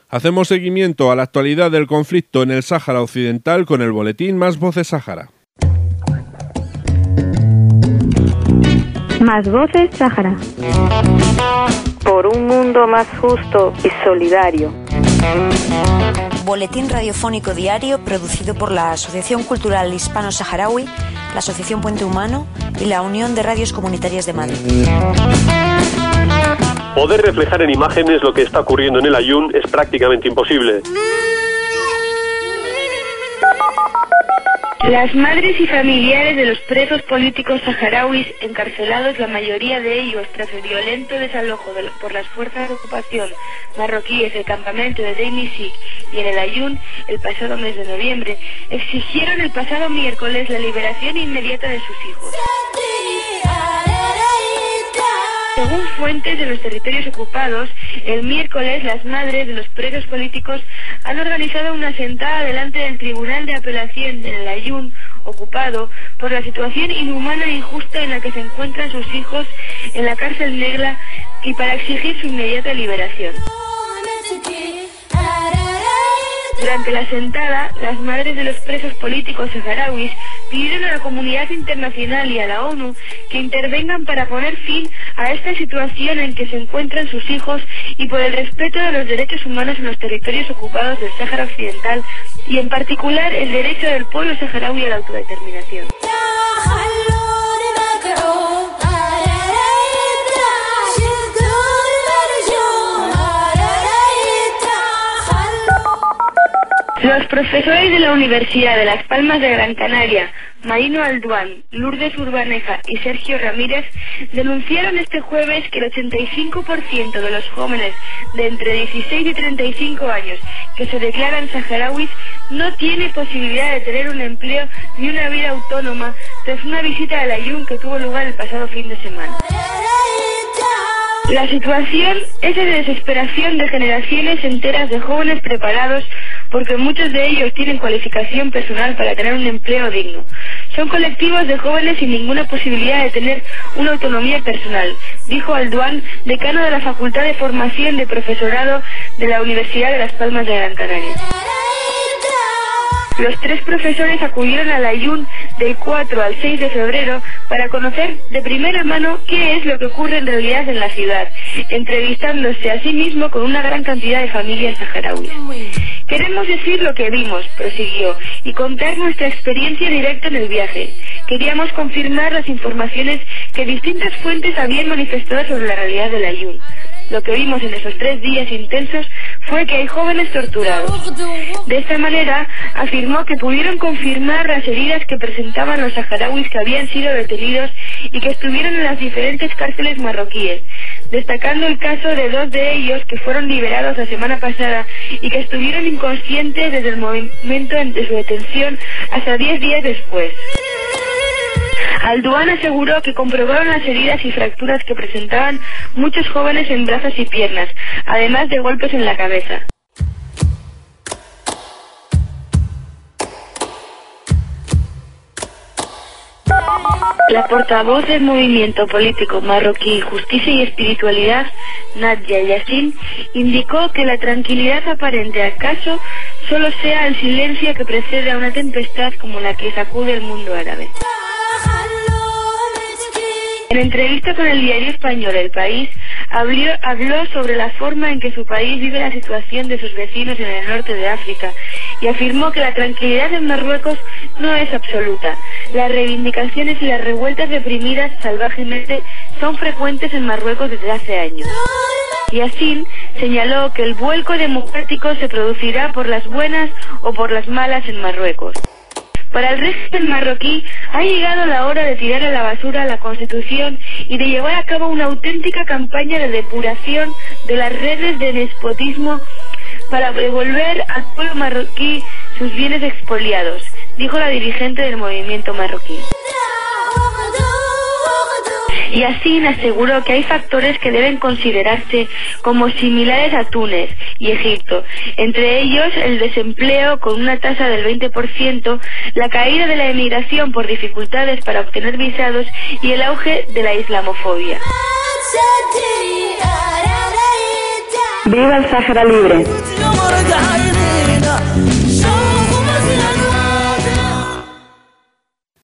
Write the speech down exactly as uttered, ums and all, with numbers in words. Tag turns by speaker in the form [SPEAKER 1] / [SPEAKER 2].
[SPEAKER 1] Hacemos seguimiento a la actualidad del conflicto en el Sáhara Occidental con el boletín Más Voces Sáhara.
[SPEAKER 2] Más Voces Sáhara.
[SPEAKER 3] Por un mundo más justo y solidario.
[SPEAKER 4] Boletín radiofónico diario producido por la Asociación Cultural Hispano-Saharaui, la Asociación Puente Humano y la Unión de Radios Comunitarias de Madrid.
[SPEAKER 5] Poder reflejar en imágenes lo que está ocurriendo en el Aaiún es prácticamente imposible.
[SPEAKER 6] Las madres y familiares de los presos políticos saharauis encarcelados, la mayoría de ellos tras el violento desalojo de, por las fuerzas de ocupación marroquíes del campamento de Deir Nizik y en el Aaiún el pasado mes de noviembre, exigieron el pasado miércoles la liberación inmediata de sus hijos. Según fuentes de los territorios ocupados, el miércoles las madres de los presos políticos han organizado una sentada delante del Tribunal de Apelación en el Aaiún ocupado por la situación inhumana e injusta en la que se encuentran sus hijos en la cárcel negra y para exigir su inmediata liberación. Durante la sentada, las madres de los presos políticos saharauis pidieron a la comunidad internacional y a la ONU que intervengan para poner fin a esta situación en que se encuentran sus hijos y por el respeto de los derechos humanos en los territorios ocupados del Sáhara Occidental y en particular el derecho del pueblo saharaui a la autodeterminación. Los profesores de la Universidad de Las Palmas de Gran Canaria, Marino Alduán, Lourdes Urbaneja y Sergio Ramírez, denunciaron este jueves que el ochenta y cinco por ciento de los jóvenes de entre dieciséis y treinta y cinco años que se declaran saharauis no tiene posibilidad de tener un empleo ni una vida autónoma tras una visita al Aaiún que tuvo lugar el pasado fin de semana. La situación es de desesperación de generaciones enteras de jóvenes preparados porque muchos de ellos tienen cualificación personal para tener un empleo digno. Son colectivos de jóvenes sin ninguna posibilidad de tener una autonomía personal, dijo Alduán, decano de la Facultad de Formación de Profesorado de la Universidad de Las Palmas de Gran Canaria. Los tres profesores acudieron al Aaiún del cuatro al seis de febrero para conocer de primera mano qué es lo que ocurre en realidad en la ciudad, entrevistándose a sí mismo con una gran cantidad de familias saharauis. Queremos decir lo que vimos, prosiguió, y contar nuestra experiencia directa en el viaje. Queríamos confirmar las informaciones que distintas fuentes habían manifestado sobre la realidad del Aaiún. Lo que vimos en esos tres días intensos fue que hay jóvenes torturados. De esta manera, afirmó que pudieron confirmar las heridas que presentaban los saharauis que habían sido detenidos y que estuvieron en las diferentes cárceles marroquíes, destacando el caso de dos de ellos que fueron liberados la semana pasada y que estuvieron inconscientes desde el momento de su detención hasta diez días después. Alduán aseguró que comprobaron las heridas y fracturas que presentaban muchos jóvenes en brazos y piernas, además de golpes en la cabeza. La portavoz del movimiento político marroquí Justicia y Espiritualidad, Nadia Yassin, indicó que la tranquilidad aparente acaso solo sea el silencio que precede a una tempestad como la que sacude el mundo árabe. En entrevista con el diario español El País, habló, habló sobre la forma en que su país vive la situación de sus vecinos en el norte de África y afirmó que la tranquilidad en Marruecos no es absoluta. Las reivindicaciones y las revueltas reprimidas salvajemente son frecuentes en Marruecos desde hace años. Y así señaló que el vuelco democrático se producirá por las buenas o por las malas en Marruecos. Para el régimen marroquí ha llegado la hora de tirar a la basura la Constitución y de llevar a cabo una auténtica campaña de depuración de las redes de despotismo para devolver al pueblo marroquí sus bienes expoliados, dijo la dirigente del movimiento marroquí. Y así aseguró que hay factores que deben considerarse como similares a Túnez y Egipto, entre ellos el desempleo con una tasa del veinte por ciento, la caída de la emigración por dificultades para obtener visados y el auge de la islamofobia.
[SPEAKER 3] ¡Viva el Sáhara Libre!